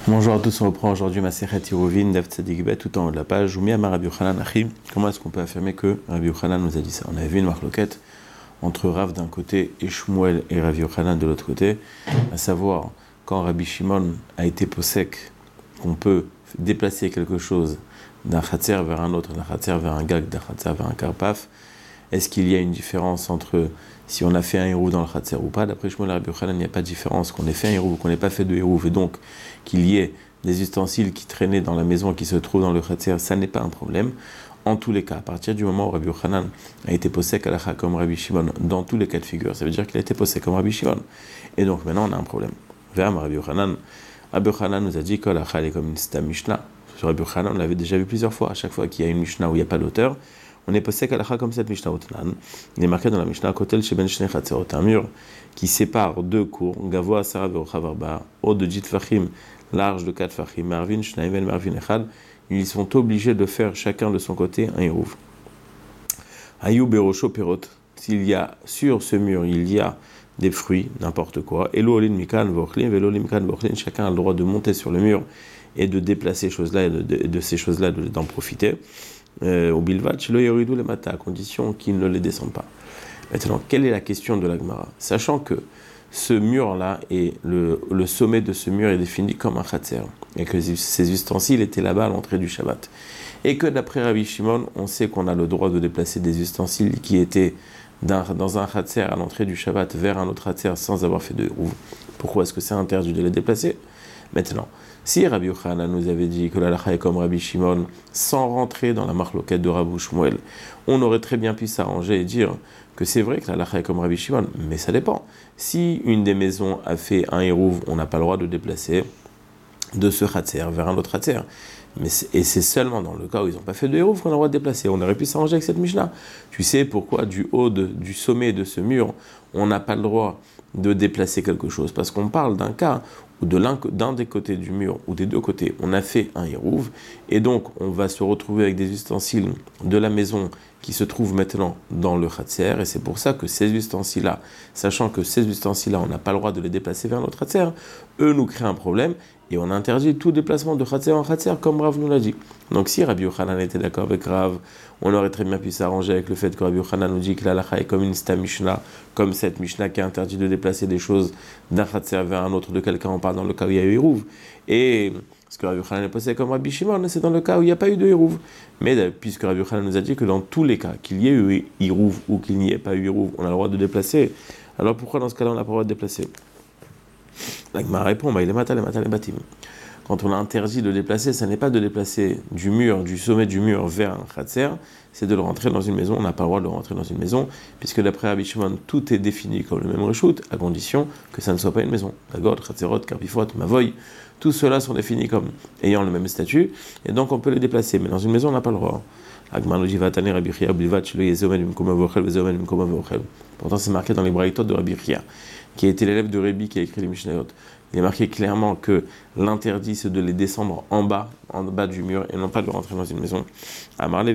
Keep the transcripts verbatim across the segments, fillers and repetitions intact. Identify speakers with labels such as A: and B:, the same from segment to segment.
A: Bonjour à tous, on reprend aujourd'hui Masechet Yiruvin, Daf Tzadik Bet, tout en haut de la page. Oumiyama Rabbi Yochanan Achi. Comment est-ce qu'on peut affirmer que Rabbi Yochanan nous a dit ça? On avait vu une marloquette entre Rav d'un côté et Shmuel et Rabbi Yochanan de l'autre côté, à savoir quand Rabbi Shimon a été posek, qu'on peut déplacer quelque chose d'un Khatser vers un autre, d'un Khatser vers un Gag, d'un Khatser vers un Karpaf. Est-ce qu'il y a une différence entre si on a fait un hérouv dans le Khatser ou pas? D'après Shmuel et Rabbi Yochanan, il n'y a pas de différence qu'on ait fait un hérouv ou qu'on n'ait pas fait de hérouv, et donc qu'il y ait des ustensiles qui traînaient dans la maison et qui se trouvent dans le Khatser, ça n'est pas un problème. En tous les cas, à partir du moment où Rabbi Yochanan a été posé halacha comme Rabbi Shimon, dans tous les cas de figure, ça veut dire qu'il a été posé comme Rabbi Shimon. Et donc maintenant on a un problème. Vers Rabbi Yochanan, Rabbi Yochanan nous a dit que l'halacha est comme une stam Mishnah. Sur Rabbi Yochanan, on l'avait déjà vu plusieurs fois. À chaque fois qu'il y a une Mishnah où il n'y a pas d'auteur, on est posé halacha comme cette Mishnah Otnan. Il est marqué dans la Mishnah Kotel Sheben Shnei Khatserot, un mur qui sépare deux cours, Gavoa Sarah Verochav Arba, haut de Jit Fachim, large de quatre Fachim, Marvin Shnaim Marvin Echad. Ils sont obligés de faire chacun de son côté un hérouv. Ayou Berosho Perot, s'il y a sur ce mur, il y a des fruits, n'importe quoi. Elo Olin Mikan Vochlin, Velo Olin Mikan Vochlin, chacun a le droit de monter sur le mur et de déplacer ces choses-là et de, de, de ces choses-là, de, d'en profiter. Au Bilvat, chez le Yoridou les Mata, à condition qu'ils ne les descendent pas. Maintenant, quelle est la question de la Gemara? Sachant que ce mur-là, et le, le sommet de ce mur est défini comme un khatser, et que ces ustensiles étaient là-bas à l'entrée du Shabbat. Et que d'après Rabbi Shimon, on sait qu'on a le droit de déplacer des ustensiles qui étaient dans, dans un khatser à l'entrée du Shabbat vers un autre khatser sans avoir fait de hérouv. Pourquoi est-ce que c'est interdit de les déplacer? Maintenant, si Rabbi Yochanan nous avait dit que l'halacha est comme Rabbi Shimon, sans rentrer dans la marloquette de Rabbi Shmuel, on aurait très bien pu s'arranger et dire que c'est vrai que l'halacha est comme Rabbi Shimon, mais ça dépend. Si une des maisons a fait un hérouv, on n'a pas le droit de déplacer de ce khatser vers un autre khatser. Mais c'est, et c'est seulement dans le cas où ils n'ont pas fait de hérouv qu'on a le droit de déplacer. On aurait pu s'arranger avec cette Mishnah. Tu sais pourquoi du haut de, du sommet de ce mur, on n'a pas le droit de déplacer quelque chose? Parce qu'on parle d'un cas où de l'un, d'un des côtés du mur ou des deux côtés, on a fait un hérouv, et donc on va se retrouver avec des ustensiles de la maison qui se trouvent maintenant dans le khatser, et c'est pour ça que ces ustensiles-là, sachant que ces ustensiles-là, on n'a pas le droit de les déplacer vers notre khatser, eux nous créent un problème, et on interdit tout déplacement de khatser en khatser, comme Rav nous l'a dit. Donc si Rabbi Yochanan était d'accord avec Rav, on aurait très bien pu s'arranger avec le fait que Rabbi Yochanan nous dit que l'halacha est comme une stam Mishnah, comme cette Mishnah qui interdit de déplacer des choses d'un khatser vers un autre, de quelqu'un on parle dans le cas où il y a eu hérouv. Et ce que Rabbi Yochanan est posé comme Rabbi Shimon, c'est dans le cas où il n'y a pas eu de hérouv. Mais puisque Rabbi Yochanan nous a dit que dans tous les cas, qu'il y ait eu hérouv ou qu'il n'y ait pas eu hérouv, on a le droit de déplacer, alors pourquoi dans ce cas-là on n'a pas le droit de déplacer? La Gemara répond, bah, il est matal, il est matal, il est batim. Quand on a interdit de déplacer, ça n'est pas de déplacer du mur, du sommet du mur vers un khatser, c'est de le rentrer dans une maison. On n'a pas le droit de le rentrer dans une maison, puisque d'après Rabbi Shimon, tout est défini comme le même reshoot, à condition que ça ne soit pas une maison. Dagod, khatserot, karpifot, mavoy, tout cela sont définis comme ayant le même statut, et donc on peut les déplacer. Mais dans une maison, on n'a pas le droit. Pourtant, c'est marqué dans les braïtot de Rabbi Chia, qui a été l'élève de Rabbi qui a écrit les Mishnayot. Il est marqué clairement que l'interdit, c'est de les descendre en bas, en bas du mur, et non pas de rentrer dans une maison. Rabbi,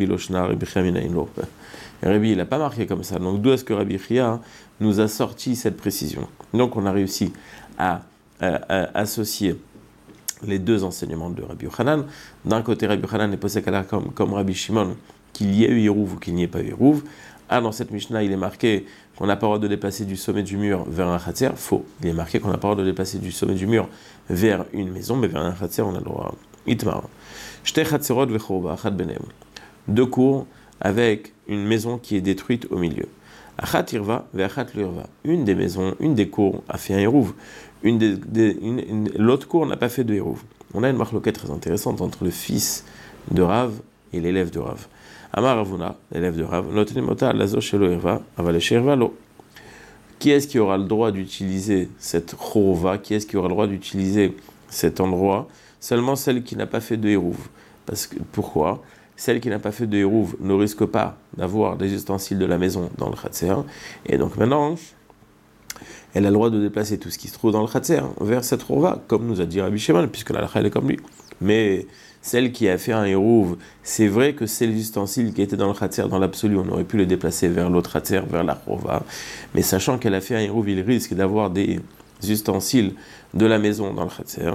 A: il n'a pas marqué comme ça. Donc, d'où est-ce que Rabbi Chia nous a sorti cette précision? Donc, on a réussi à, à, à associer les deux enseignements de Rabbi Yochanan. D'un côté, Rabbi Yochanan est posé comme, comme Rabbi Shimon, qu'il y ait eu hérouv ou qu'il n'y ait pas eu hérouv. Ah, dans cette Mishnah, il est marqué qu'on n'a pas le droit de déplacer du sommet du mur vers un khatser. Faux. Il est marqué qu'on n'a pas le droit de déplacer du sommet du mur vers une maison, mais vers un khatser, on a le droit. Itmar. Shte khatserot vechorba, achad benem. Deux cours avec une maison qui est détruite au milieu. Achat irva ve'achat l'irva. Une des maisons, une des cours a fait un hérouv. Une des, des, une, une, l'autre cour n'a pas fait de hérouv. On a une marloquette très intéressante entre le fils de Rav et l'élève de Rav. Amar Ravuna, l'élève de Rav, notenimota lazo shelo irva, avaleshe irva lo. Qui est-ce qui aura le droit d'utiliser cette chorova? Qui est-ce qui aura le droit d'utiliser cet endroit? Seulement celle qui n'a pas fait de hérouv. Parce que, pourquoi? Celle qui n'a pas fait de hérouv ne risque pas d'avoir des ustensiles de la maison dans le khatser. Et donc maintenant, elle a le droit de déplacer tout ce qui se trouve dans le khatser vers cette chorova, comme nous a dit Rabbi Shimon, puisque la halakha est comme lui. Mais celle qui a fait un hérouv, c'est vrai que c'est les ustensiles qui étaient dans le khatser, dans l'absolu, on aurait pu les déplacer vers l'autre khatser, vers la chorova. Mais sachant qu'elle a fait un hérouv, il risque d'avoir des ustensiles de la maison dans le Khatser,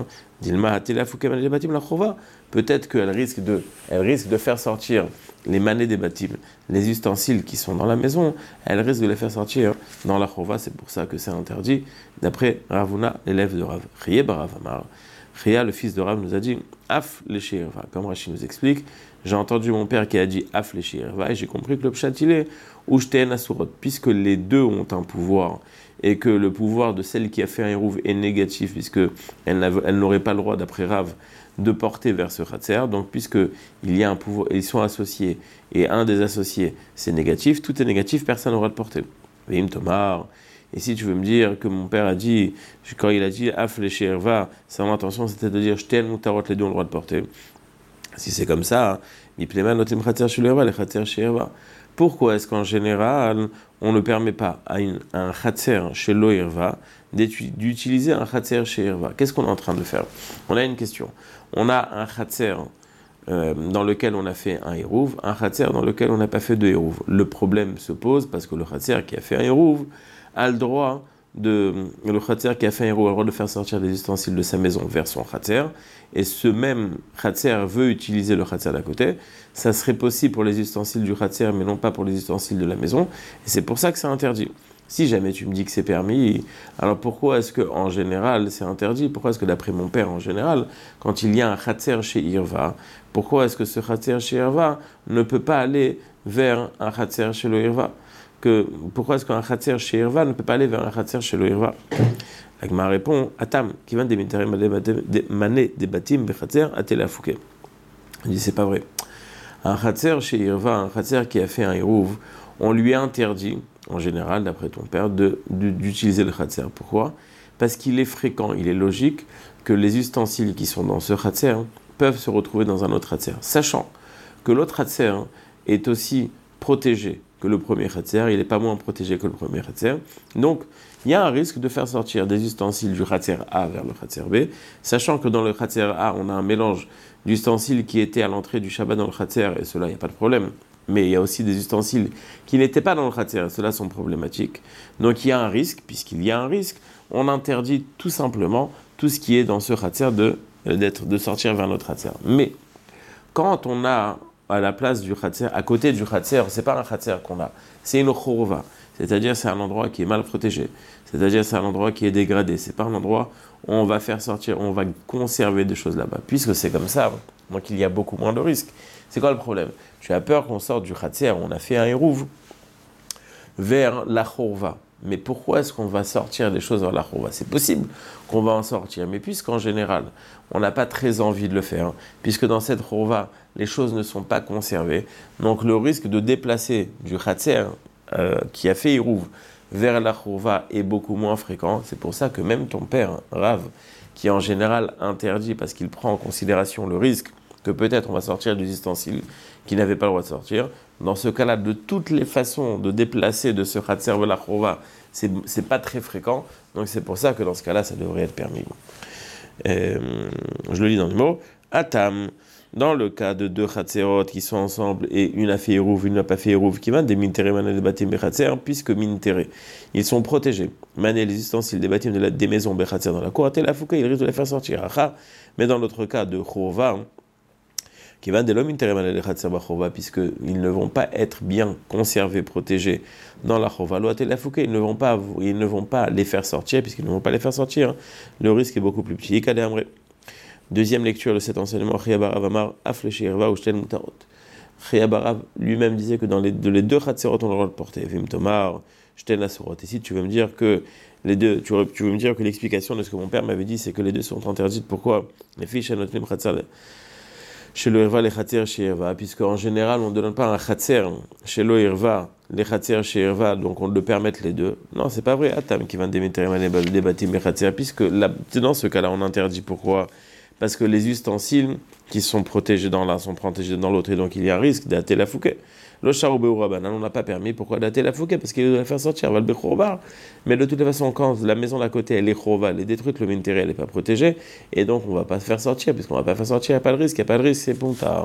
A: peut-être qu'elle risque de, elle risque de faire sortir les manées des bâtiments, les ustensiles qui sont dans la maison, elle risque de les faire sortir dans la chova, c'est pour ça que c'est interdit, d'après Ravuna, l'élève de Rav. Riye Barav Amar, Ria, le fils de Rav, nous a dit Af le Shirva. Comme Rashi nous explique, j'ai entendu mon père qui a dit Af le Shirva, et j'ai compris que le pshat il est Ushteen Asurot, puisque les deux ont un pouvoir, et que le pouvoir de celle qui a fait un hérouv est négatif, puisque elle, elle n'aurait pas le droit, d'après Rav, de porter vers ce Khatser. Donc, puisqu'il y a un pouvoir, ils sont associés, et un des associés, c'est négatif, tout est négatif, personne n'aura de porter. Veim Tomar. Et si tu veux me dire que mon père a dit, quand il a dit Af le Shirva, son intention c'était de dire Shteen Mutarot, les deux ont le droit de porter. Si c'est comme ça, Mipleman Khatser Shirva, les Khatser Shirva. Pourquoi est-ce qu'en général, on ne permet pas à, une, à un Khatser chez l'Oirva d'utiliser un Khatser chez Irva? Qu'est-ce qu'on est en train de faire? On a une question. On a un Khatser euh, dans lequel on a fait un Hérouv, un Khatser dans lequel on n'a pas fait de Hérouv. Le problème se pose parce que le Khatser qui a fait un Hérouv a le droit de, le Khatser qui a fait un Hérouv a le droit de faire sortir les ustensiles de sa maison vers son Khatser, et ce même Khatser veut utiliser le Khatser d'à côté. Ça serait possible pour les ustensiles du Khatser, mais non pas pour les ustensiles de la maison, et c'est pour ça que c'est interdit. Si jamais tu me dis que c'est permis, alors pourquoi est-ce qu'en général c'est interdit? Pourquoi est-ce que d'après mon père en général, quand il y a un Khatser chez Irva, pourquoi est-ce que ce Khatser chez Irva ne peut pas aller vers un Khatser chez le Irva? Que, pourquoi est-ce qu'un Khatser chez Irva ne peut pas aller vers un Khatser chez le Irva? La Gemara répond, Atam, qui vient des manées des bâtim, Bekhatser, Atela Fouké. Il dit, c'est pas vrai. Un Khatser chez Irva, un Khatser qui a fait un Hérouv, on lui a interdit, en général, d'après ton père, de, de, d'utiliser le Khatser. Pourquoi? Parce qu'il est fréquent, il est logique que les ustensiles qui sont dans ce Khatser peuvent se retrouver dans un autre Khatser. Sachant que l'autre Khatser est aussi protégé que le premier Khatser, il n'est pas moins protégé que le premier Khatser. Donc, il y a un risque de faire sortir des ustensiles du Khatser A vers le Khatser B, sachant que dans le Khatser A, on a un mélange d'ustensiles qui étaient à l'entrée du Shabbat dans le Khatser, et cela, il n'y a pas de problème. Mais il y a aussi des ustensiles qui n'étaient pas dans le Khatser, et ceux-là sont problématiques. Donc il y a un risque, puisqu'il y a un risque, on interdit tout simplement tout ce qui est dans ce Khatser de, d'être, de sortir vers notre Khatser. Mais quand on a à la place du Khatser, à côté du Khatser, c'est pas un Khatser qu'on a, c'est une Chorova, c'est-à-dire c'est un endroit qui est mal protégé, c'est-à-dire c'est un endroit qui est dégradé, c'est pas un endroit où on va faire sortir, on va conserver des choses là-bas. Puisque c'est comme ça, donc il y a beaucoup moins de risques. C'est quoi le problème? Tu as peur qu'on sorte du Khatser, on a fait un Hérouv, vers la Chorva. Mais pourquoi est-ce qu'on va sortir des choses vers la Chorva? C'est possible qu'on va en sortir, mais puisqu'en général, on n'a pas très envie de le faire, puisque dans cette Chorva, les choses ne sont pas conservées, donc le risque de déplacer du Khatser euh, qui a fait Hérouv vers la Chorva est beaucoup moins fréquent. C'est pour ça que même ton père, Rav, qui est en général interdit parce qu'il prend en considération le risque que peut-être on va sortir des ustensiles qui n'avaient pas le droit de sortir. Dans ce cas-là, de toutes les façons de déplacer de ce Khatser vers la Chorva, c'est, c'est pas très fréquent. Donc c'est pour ça que dans ce cas-là, ça devrait être permis. Euh, je le lis dans le mot. Atam, dans le cas de deux Khatserot qui sont ensemble et une a fait Hérouv, une n'a pas fait Hérouv, qui va des mintere mané des bâtim Bekhatser, puisque mintere, ils sont protégés. Mané les ustensiles des bâtim de la, des maisons Bekhatser dans la cour, la fouka, ils risquent de les faire sortir. Mais dans l'autre cas de Chorva, qui va de l'homme intérêt les Khatser Bachorva, puisqu'ils ne vont pas être bien conservés, protégés dans la Chorva, la fouka, ils ne vont pas, ils ne vont pas les faire sortir, puisqu'ils ne vont pas les faire sortir. Le risque est beaucoup plus petit. Deuxième lecture de cet enseignement, Ria Barav Amar, Afleshi Irva ou Shten Mutarot. Ria Barav lui-même disait que dans les, de les deux Khatserot, on a le droit de porter. Vim Tomar, Shten Asurot. Et si tu veux me dire que les deux, tu veux, tu veux me dire que l'explication de ce que mon père m'avait dit, c'est que les deux sont interdites. Pourquoi? Les filles, chez notre Khatser, chez le Irva, les Khatser chez Irva, puisque en général, on ne donne pas un Khatser chez le Irva, les Khatser chez Irva, donc on le permette les deux. Non, c'est pas vrai. Atam qui va démettre les bâtiments et Khatser, puisque là, dans ce cas-là, on interdit. Pourquoi? Parce que les ustensiles qui sont protégés dans l'un sont protégés dans l'autre, et donc il y a un risque d'atter la fouquet. Le charoubé ou rabanan, on n'a pas permis. Pourquoi d'atter la fouquet? Parce qu'il doit la faire sortir, va le béchorbar. Mais de toute façon, quand la maison d'à côté, elle est chorva, elle est détruite, le mintere, elle n'est pas protégée, et donc on ne va pas se faire sortir, puisqu'on ne va pas faire sortir, il n'y a pas de risque, il n'y a pas de risque, c'est bon, t'as.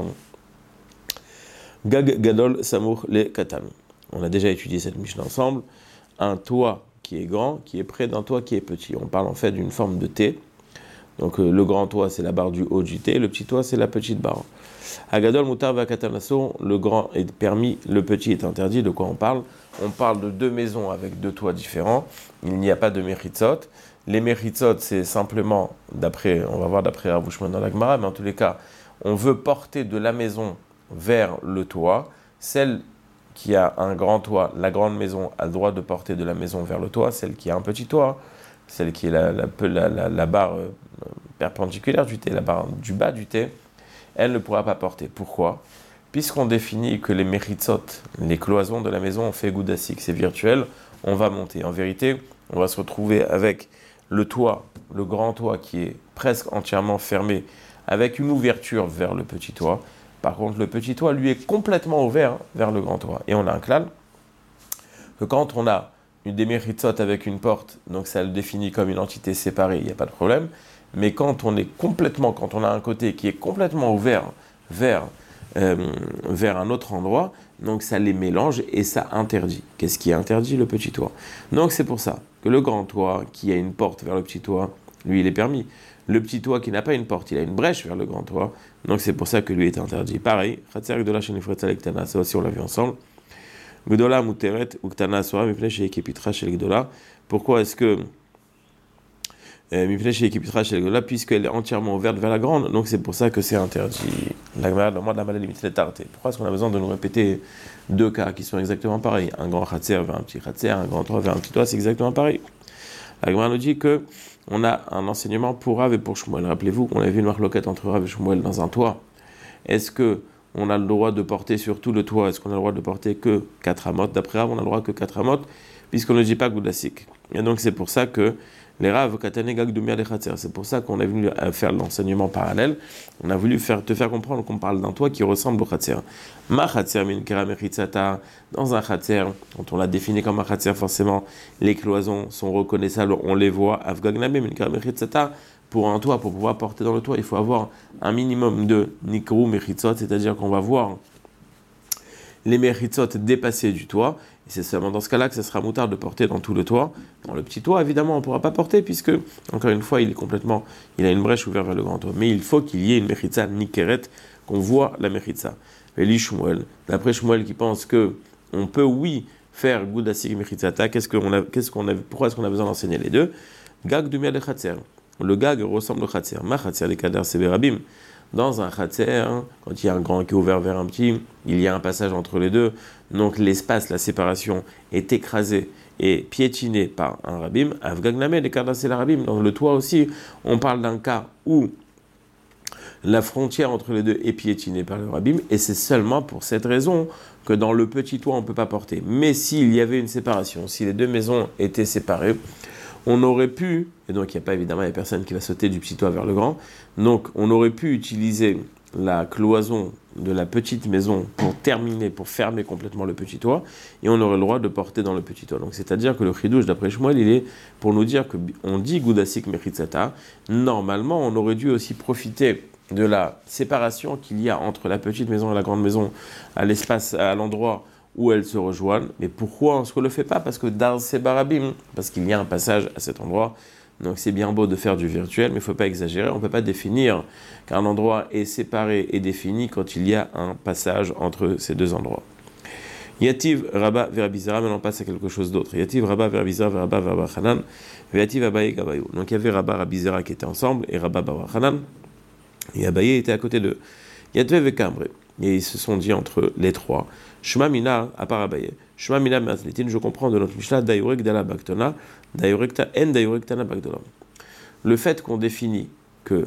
A: Gag gadol samour le katan. On a déjà étudié cette Mishnah ensemble. Un toit qui est grand, qui est près d'un toit qui est petit. On parle en fait d'une forme de T. Donc euh, le grand toit, c'est la barre du haut du T, le petit toit, c'est la petite barre. Agadol mutar vakatanaso, le grand est permis, le petit est interdit. De quoi on parle? On parle de deux maisons avec deux toits différents. Il n'y a pas de mechitzot. Les mechitzot, c'est simplement, d'après, on va voir d'après Rav Ushman dans la Gemara, mais en tous les cas, on veut porter de la maison vers le toit. Celle qui a un grand toit, la grande maison a le droit de porter de la maison vers le toit. Celle qui a un petit toit, celle qui est la, la, la, la, la barre euh, perpendiculaire du T, la barre du bas du T, elle ne pourra pas porter. Pourquoi? Puisqu'on définit que les mechitzot, les cloisons de la maison, on fait goudasik, c'est virtuel, on va monter. En vérité, on va se retrouver avec le toit, le grand toit qui est presque entièrement fermé, avec une ouverture vers le petit toit. Par contre, le petit toit, lui, est complètement ouvert vers le grand toit. Et on a un klal, que quand on a une des mechitzot avec une porte, donc ça le définit comme une entité séparée, il n'y a pas de problème. Mais quand on est complètement, quand on a un côté qui est complètement ouvert vers, euh, vers un autre endroit, donc ça les mélange et ça interdit. Qu'est-ce qui interdit? Le petit toit. Donc c'est pour ça que le grand toit qui a une porte vers le petit toit, lui il est permis. Le petit toit qui n'a pas une porte, il a une brèche vers le grand toit, donc c'est pour ça que lui est interdit. Pareil, Khatser Gdola Shenifretza Lektana, ça aussi on l'a vu ensemble. Gdola Muteret Uktana Sora Mipne Shel Kepitra Shel Gdola. Pourquoi est-ce que Mipne Shel Kepitra Shel Gdola, puisqu'elle est entièrement ouverte vers la grande, donc c'est pour ça que c'est interdit. La Gemara demande la maladie limite tarté. Pourquoi est-ce qu'on a besoin de nous répéter deux cas qui sont exactement pareils? Un grand Khatser vers un petit Khatser, un grand toit vers un petit toit, c'est exactement pareil. La Gemara nous dit que on a un enseignement pour Rav et pour Shmuel. Rappelez-vous qu'on avait vu une marloquette entre Rav et Shmuel dans un toit. Est-ce que on a le droit de porter sur tout le toit? Est-ce qu'on a le droit de porter que quatre amotes? D'après Rav, on a le droit que quatre amotes, puisqu'on ne dit pas goudasik. Et donc c'est pour ça que les Rav, Katane Gag Dumia de Khatser, c'est pour ça qu'on a voulu faire l'enseignement parallèle. On a voulu faire, te faire comprendre qu'on parle d'un toit qui ressemble au Khatser. Ma Khatser min kera mechitzata, dans un Khatser, quand on l'a défini comme un Khatser, forcément, les cloisons sont reconnaissables, on les voit. Avgagname min kera mechitzata, pour un toit, pour pouvoir porter dans le toit, il faut avoir un minimum de nikru mechitzot, c'est-à-dire qu'on va voir les mechitzot dépasser du toit, et c'est seulement dans ce cas-là que ça sera moutard de porter dans tout le toit. Dans le petit toit, évidemment, on ne pourra pas porter, puisque, encore une fois, il est complètement, il a une brèche ouverte vers le grand toit. Mais il faut qu'il y ait une mechitza nikeret, qu'on voit la mechitza. Et li Shmuel, d'après Shmuel qui pense que on peut, oui, faire goudasik mechitzata, qu'est-ce qu'on a, qu'est-ce qu'on a, pourquoi est-ce qu'on a besoin d'enseigner les deux? Gag du mia de Khatser. Le gag ressemble au Khatser. Ma Khatser les kader seberabim. Dans un khatser, quand il y a un grand qui est ouvert vers un petit, il y a un passage entre les deux. Donc l'espace, la séparation est écrasée et piétinée par un rabim. Avgagname, les kader c'est la rabim. Dans le toit aussi, on parle d'un cas où la frontière entre les deux est piétinée par le rabim. Et c'est seulement pour cette raison que dans le petit toit, on ne peut pas porter. Mais s'il y avait une séparation, si les deux maisons étaient séparées, on aurait pu, et donc il n'y a pas évidemment, il n'y a personne qui va sauter du petit toit vers le grand, donc on aurait pu utiliser la cloison de la petite maison pour terminer, pour fermer complètement le petit toit, et on aurait le droit de porter dans le petit toit. Donc c'est-à-dire que le chidouche d'après Shmuel, il est pour nous dire qu'on dit goudasik mechitzata, normalement on aurait dû aussi profiter de la séparation qu'il y a entre la petite maison et la grande maison, à l'espace, à l'endroit où elles se rejoignent. Mais pourquoi on ne le fait pas? Parce que dans ces barabim, parce qu'il y a un passage à cet endroit. Donc c'est bien beau de faire du virtuel, mais il ne faut pas exagérer. On ne peut pas définir qu'un endroit est séparé et défini quand il y a un passage entre ces deux endroits. Yativ Rabba Verabizara, maintenant on passe à quelque chose d'autre. Yativ Rabba Verabizara, Rabba Rabba Hanan, Yativ Abaye Gabayou. Donc il y avait Rabba Rabizara qui étaient ensemble et Rabba Rabba Hanan. Et Abaye était à côté d'eux. Yatve Vekambre. Et ils se sont dit entre les trois, Shema Mina, à part Abaye, Shema Mina Mazlitin, je comprends de notre Mishnah, Dayurek Dala Baktona, Dayurek Ta En Dayurek Tana Baktona. Le fait qu'on définit que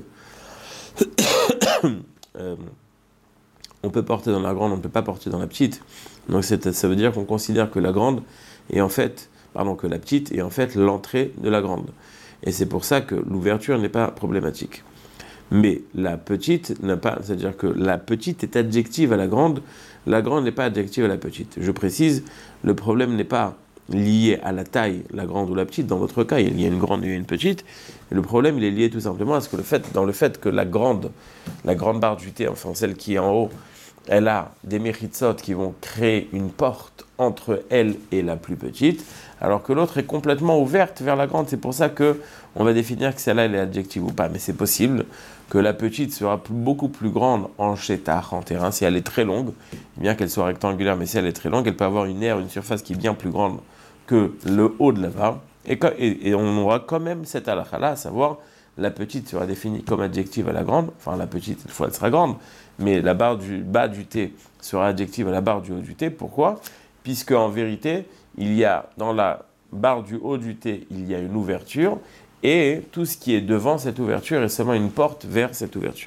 A: euh, on peut porter dans la grande, on ne peut pas porter dans la petite, donc c'est, ça veut dire qu'on considère que la grande est en fait, pardon, que la petite est en fait l'entrée de la grande. Et c'est pour ça que l'ouverture n'est pas problématique. Mais la petite n'a pas, c'est-à-dire que la petite est adjective à la grande, la grande n'est pas adjective à la petite. Je précise, le problème n'est pas lié à la taille, la grande ou la petite. Dans votre cas, il y a une grande et une petite. Et le problème, il est lié tout simplement à ce que le fait, dans le fait que la grande, la grande barre du T, enfin celle qui est en haut, elle a des méchitzot qui vont créer une porte entre elle et la plus petite, alors que l'autre est complètement ouverte vers la grande. C'est pour ça que on va définir que celle-là, elle est adjective ou pas. Mais c'est possible que la petite sera plus, beaucoup plus grande en chétar, en terrain, si elle est très longue, bien qu'elle soit rectangulaire, mais si elle est très longue, elle peut avoir une aire, une surface qui est bien plus grande que le haut de la barre. Et, et, et on aura quand même cette halakha-là, à savoir, la petite sera définie comme adjective à la grande, enfin la petite, une fois elle sera grande, mais la barre du bas du T sera adjective à la barre du haut du T. Pourquoi ? Puisque en vérité, il y a dans la barre du haut du T, il y a une ouverture, et tout ce qui est devant cette ouverture est seulement une porte vers cette ouverture.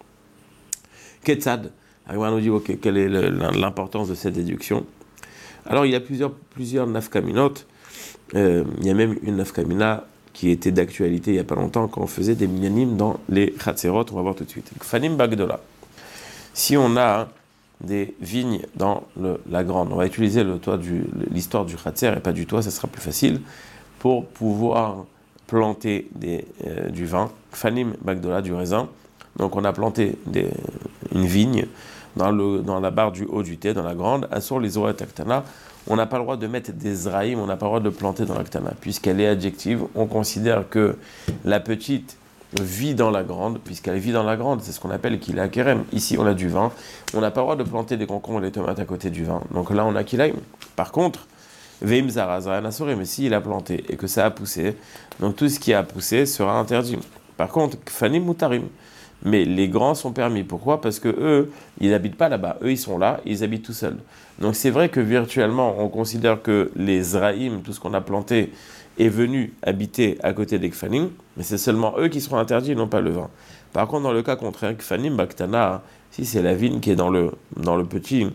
A: Ketzad, Agmar nous dit okay, quelle est le, l'importance de cette déduction. Alors il y a plusieurs, plusieurs nafkaminot, euh, il y a même une nafkamina qui était d'actualité il n'y a pas longtemps quand on faisait des minyanim dans les chatzerot, on va voir tout de suite. Fanim bagdola. Si on a des vignes dans le, la grande, on va utiliser le toit du, l'histoire du chatzer et pas du toit, ça sera plus facile, pour pouvoir planter des, euh, du vin, fanim bagdola, du raisin. Donc on a planté des, une vigne dans, le, dans la barre du haut du thé, dans la grande, assur les orat aktana. On n'a pas le droit de mettre des zraïm, on n'a pas le droit de planter dans l'aktana, puisqu'elle est adjective. On considère que la petite vit dans la grande, puisqu'elle vit dans la grande, c'est ce qu'on appelle kila kerem. Ici, on a du vin, on n'a pas le droit de planter des concombres et des tomates à côté du vin. Donc là, on a kilaim. Par contre, veim zara, zara nasore, mais s'il a planté et que ça a poussé, donc tout ce qui a poussé sera interdit. Par contre, fanim mutarim. Mais les grands sont permis. Pourquoi ? Parce que eux, ils n'habitent pas là-bas. Eux, ils sont là, ils habitent tout seuls. Donc c'est vrai que virtuellement, on considère que les Zraïm, tout ce qu'on a planté, est venu habiter à côté des Kfanim, mais c'est seulement eux qui seront interdits, non pas le vin. Par contre, dans le cas contraire, Kfanim, Baktana, si c'est la vigne qui est dans le, dans le petit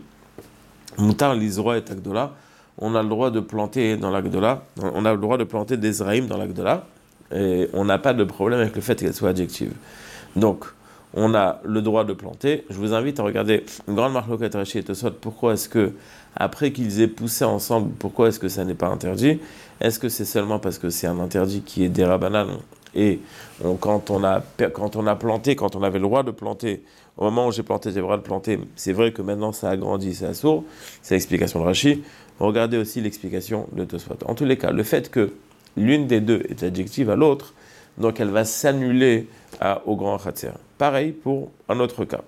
A: Moutar, l'Isroa et Agdola, on a le droit de planter dans l'Agdola, on a le droit de planter des Zraïm dans l'Agdola, et on n'a pas de problème avec le fait qu'elle soit adjective. Donc, on a le droit de planter. Je vous invite à regarder une grande marloquette Rashi et Tosot. Pourquoi est-ce que, après qu'ils aient poussé ensemble, pourquoi est-ce que ça n'est pas interdit ? Est-ce que c'est seulement parce que c'est un interdit qui est dérabanan et on, quand, on a, quand on a planté, quand on avait le droit de planter, au moment où j'ai planté, j'ai le droit de planter, c'est vrai que maintenant ça a grandi, c'est assourd, c'est l'explication de Rashi. Regardez aussi l'explication de Tosot. En tous les cas, le fait que l'une des deux est adjective à l'autre, donc elle va s'annuler à, au grand khatser. Pareil pour un autre cas.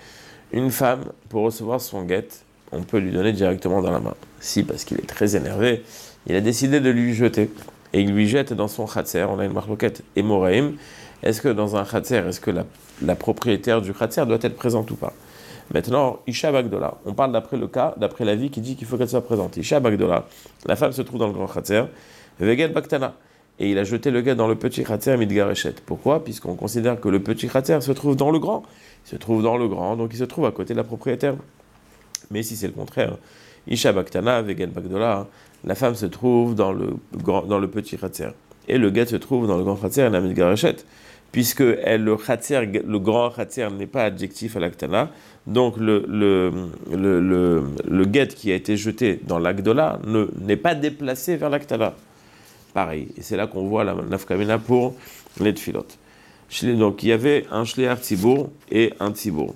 A: Une femme, pour recevoir son guet, on peut lui donner directement dans la main. Si, parce qu'il est très énervé, il a décidé de lui jeter. Et il lui jette dans son khatser. On a une marloquette Emoraim. Est-ce que dans un khatser, est-ce que la, la propriétaire du khatser doit être présente ou pas ? Maintenant, Isha Bagdola. On parle d'après le cas, d'après l'avis qui dit qu'il faut qu'elle soit présente. Isha Bagdola. La femme se trouve dans le grand khatser. Veget Baktana. Et il a jeté le guet dans le petit khatser midgareshet. Pourquoi ? Puisqu'on considère que le petit khatser se trouve dans le grand. Il se trouve dans le grand, donc il se trouve à côté de la propriétaire. Mais si c'est le contraire, Isha Baktana, Veget Bagdola, la femme se trouve dans le, grand, dans le petit khatser. Et le guet se trouve dans le grand khatser et la midgareshet. Puisque elle, le khatser, le grand khatser n'est pas adjectif à l'aktana, donc le, le, le, le, le guet qui a été jeté dans l'agdola ne, n'est pas déplacé vers l'aktana. Pareil, et c'est là qu'on voit la nafkamina pour les tfilotes. Donc il y avait un shliach tzibour et un tzibour.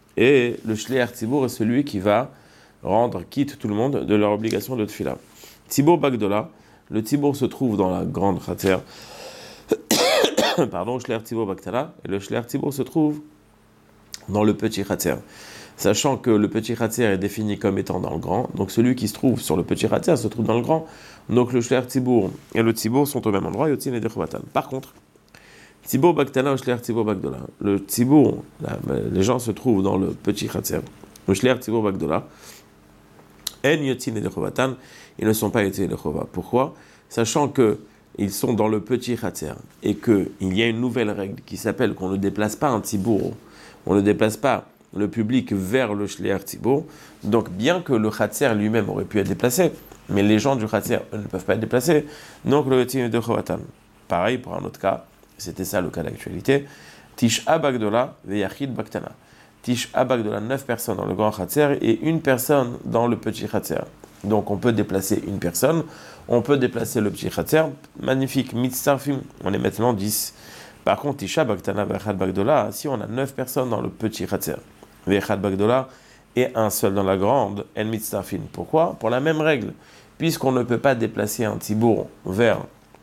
A: Et le shliach tzibour est celui qui va rendre quitte tout le monde de leur obligation de tfila. Tzibour bagdola, le tzibour se trouve dans la grande khatser, pardon, shliach tzibour baktala, et le shliach tzibour se trouve dans le petit khatser. Sachant que le petit khatser est défini comme étant dans le grand, donc celui qui se trouve sur le petit khatser se trouve dans le grand, donc le shliach tzibour et le tzibour sont au même endroit, yotzin et dechuvatan. Par contre, tzibour baktana ou shliach tzibour bagdola, le tzibour, là, les gens se trouvent dans le petit khatser, le shliach tzibour bagdola, en yotzin et dechuvatan, ils ne sont pas yotzin et dechuvah. Pourquoi ? Sachant que ils sont dans le petit khatser et qu'il y a une nouvelle règle qui s'appelle qu'on ne déplace pas un tzibour, on ne déplace pas le public vers le shliach tzibour. Donc bien que le khatser lui-même aurait pu être déplacé, mais les gens du khatser ne peuvent pas être déplacés, donc le yotzin de chovatan. Pareil pour un autre cas, c'était ça le cas d'actualité. Tisha bagdola veyachid baktana. Tisha bagdola, neuf personnes dans le grand khatser et une personne dans le petit khatser. Donc on peut déplacer une personne, on peut déplacer le petit khatser. Magnifique, mitzarfim, on est maintenant dix. Par contre, Tisha baktana veyachad bagdola, si on a neuf personnes dans le petit khatser, veyachad bagdola et un seul dans la grande, en mitzarfin. Pourquoi? Pour la même règle. Puisqu'on ne peut pas déplacer un tibour vers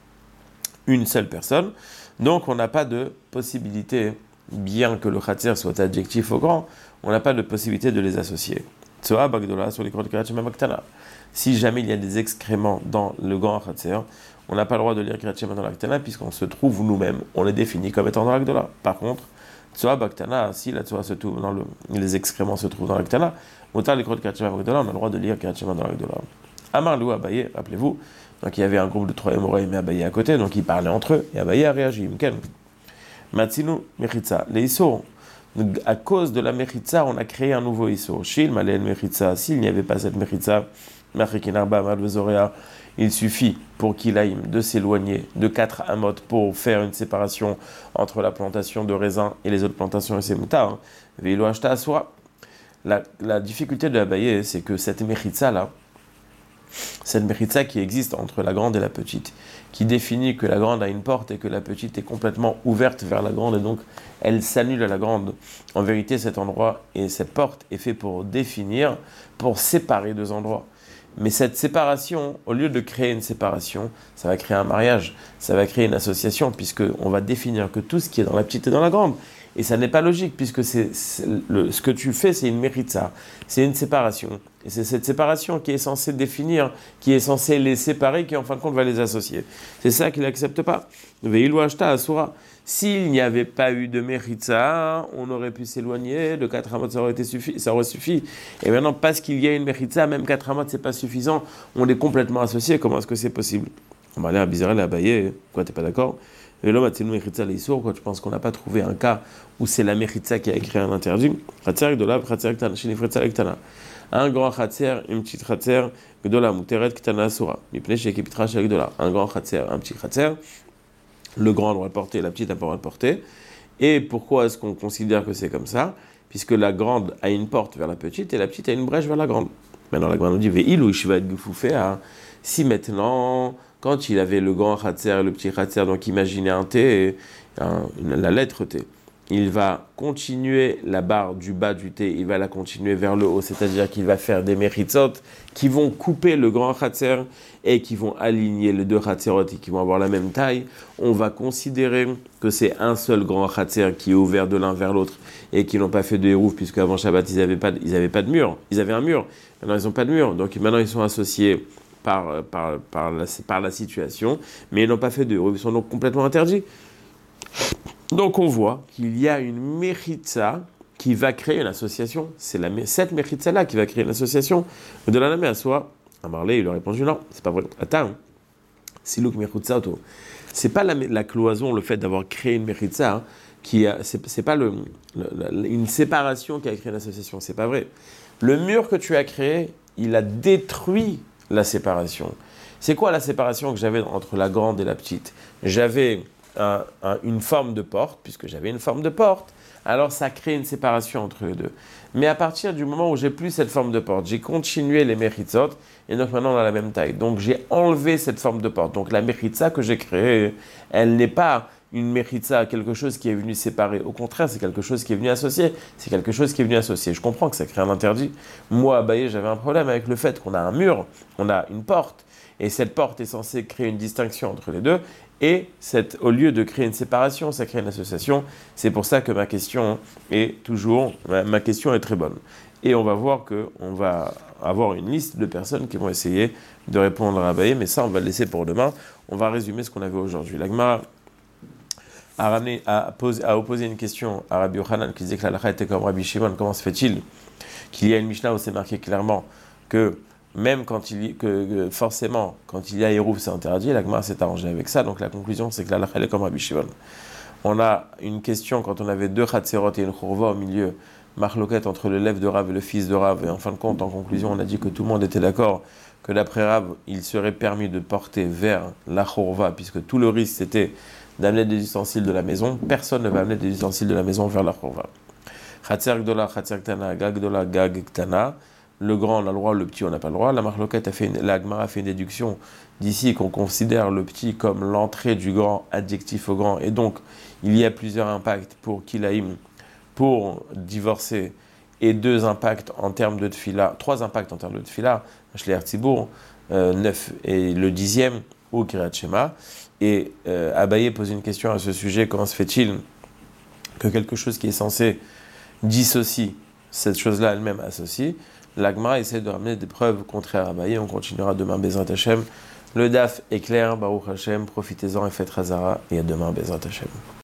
A: une seule personne, donc on n'a pas de possibilité, bien que le khatser soit adjectif au grand, on n'a pas de possibilité de les associer. Tsoa bagdola sur les croix de Kirat Shema Baktana. Si jamais il y a des excréments dans le grand khatser, on n'a pas le droit de lire Kirat Shema dans l'Aktana, puisqu'on se trouve nous-mêmes, on les définit comme étant dans l'Agdola. Par contre, Tsoa Baktana, si la Tsoa se trouve dans le, les excréments se trouvent dans l'Aktana, Motar les croix de Kirat Shema Baktana, on a le droit de lire Kirat Shema dans l'Agdola. Amar Lou Abaye, rappelez-vous, donc il y avait un groupe de trois Emoraïm et Abaye à côté, donc ils parlaient entre eux, et Abaye a réagi. Mken. Matsinu Mechitza. Les Issour, à cause de la Mechitza, on a créé un nouveau Issour. Shil Malel Mechitza, s'il n'y avait pas cette Mechitza, Machikinarba Malvezorea, il suffit pour Kilaïm de s'éloigner de quatre amot pour faire une séparation entre la plantation de raisin et les autres plantations et ses moutards. Veilo Ashta Asura. La, la difficulté de Abaye, c'est que cette Mechitza là, cette mechitza qui existe entre la grande et la petite, qui définit que la grande a une porte et que la petite est complètement ouverte vers la grande et donc elle s'annule à la grande. En vérité, cet endroit et cette porte est fait pour définir, pour séparer deux endroits. Mais cette séparation, au lieu de créer une séparation, ça va créer un mariage, ça va créer une association, puisqu'on va définir que tout ce qui est dans la petite est dans la grande. Et ça n'est pas logique, puisque c'est, c'est le, ce que tu fais, c'est une méritza, c'est une séparation. Et c'est cette séparation qui est censée définir, qui est censée les séparer, qui en fin de compte va les associer. C'est ça qu'il n'accepte pas. Ve'ilu ashta asura. S'il n'y avait pas eu de méritza, on aurait pu s'éloigner, de quatre amot, ça aurait été suffi, ça aurait suffi. Et maintenant, parce qu'il y a une méritza, même quatre amot, c'est pas suffisant, on est complètement associés. Comment est-ce que c'est possible? On va aller à Bizarre, à Abaye, quoi, t'es pas d'accord? Et l'homme a-t-il méritza les sourds, quoi, tu penses qu'on n'a pas trouvé un cas où c'est la méritza qui a écrit un interdit? Khatser, de là, khatser, ktana, chez les fretza, ktana. Un grand khatser, une petite khatser, gdola, muteret, ktana, asura. Mipne, chez kipitra, chez gdola. Un grand khatser, un petit khatser. Le grand a le droit de porter, la petite n'a pas le droit de porter. Et pourquoi est-ce qu'on considère que c'est comme ça? Puisque la grande a une porte vers la petite et la petite a une brèche vers la grande. Maintenant, la grande nous dit, ve'il ou ishva et gufoufé, si maintenant, quand il avait le grand khatser et le petit khatser, donc imaginez un T, un, une, la lettre T, il va continuer la barre du bas du T, il va la continuer vers le haut, c'est-à-dire qu'il va faire des méritzot qui vont couper le grand khatser et qui vont aligner les deux khatserot et qui vont avoir la même taille. On va considérer que c'est un seul grand khatser qui est ouvert de l'un vers l'autre et qui n'ont pas fait de hérouf, puisque avant Shabbat, ils n'avaient pas, ils avaient pas de mur. Ils avaient un mur, maintenant ils n'ont pas de mur, donc maintenant ils sont associés par, par, par, la, par la situation, mais ils n'ont pas fait de hérouf, ils sont donc complètement interdits. Donc on voit qu'il y a une méritza qui va créer une association. C'est la, cette méritza-là qui va créer une association. De la name à soi, à Marley, il a répondu non, c'est pas vrai. Attends, silouk méritza auto. C'est pas la, la cloison, le fait d'avoir créé une méritza, hein, qui a, c'est, c'est pas le, le, une séparation qui a créé l'association. C'est pas vrai. Le mur que tu as créé, il a détruit la séparation. C'est quoi la séparation que j'avais entre la grande et la petite? J'avais Un, un, une forme de porte, puisque j'avais une forme de porte, alors ça crée une séparation entre les deux. Mais à partir du moment où j'ai plus cette forme de porte, j'ai continué les méritzot, et donc maintenant on a la même taille. Donc j'ai enlevé cette forme de porte. Donc la méritza que j'ai créée, elle n'est pas une méritza, quelque chose qui est venu séparer. Au contraire, c'est quelque chose qui est venu associer. C'est quelque chose qui est venu associer. Je comprends que ça crée un interdit. Moi, à Abaye, j'avais un problème avec le fait qu'on a un mur, on a une porte, et cette porte est censée créer une distinction entre les deux. Et cette, au lieu de créer une séparation, ça crée une association. C'est pour ça que ma question est toujours, ma, ma question est très bonne. Et on va voir qu'on va avoir une liste de personnes qui vont essayer de répondre à Abaye, mais ça on va le laisser pour demain. On va résumer ce qu'on avait aujourd'hui. La Gemara a, ramené, a, posé, a opposé une question à Rabbi Yochanan qui disait que la halakha était comme Rabbi Shimon. Comment se fait-il qu'il y a une Mishnah où c'est marqué clairement que même quand il y, que, que forcément, quand il y a Hérouf, c'est interdit, la Gemara s'est arrangée avec ça, donc la conclusion, c'est que la halakha est comme Rabbi Shimon. On a une question, quand on avait deux Khatserot et une Khurva au milieu, marloquette entre le lève de Rav et le fils de Rav, et en fin de compte, en conclusion, on a dit que tout le monde était d'accord que d'après Rav, il serait permis de porter vers la Khurva, puisque tout le risque, c'était d'amener des ustensiles de la maison. Personne ne va amener des ustensiles de la maison vers la Khurva. Khatser Gdola, Khatser Ktana, Gag Gdola, Gag Ktana. Le grand, on a le droit, le petit, on n'a pas le droit. La marloquette a fait une, la Gemara a fait une déduction d'ici qu'on considère le petit comme l'entrée du grand, adjectif au grand. Et donc, il y a plusieurs impacts pour Kilaïm, pour divorcer et deux impacts en termes de tefila, trois impacts en termes de tefila, Shleach Tzibour, euh, neuf et le dixième, ou Kirat Shema. Et euh, Abaye pose une question à ce sujet, comment se fait-il que quelque chose qui est censé dissocier, cette chose-là elle-même associe? L'Agma essaie de ramener des preuves contraires à Abaye, on continuera demain Bezrat Hashem. Le D A F est clair, Baruch Hashem, profitez-en et faites Hazara, et à demain Bezrat Hashem.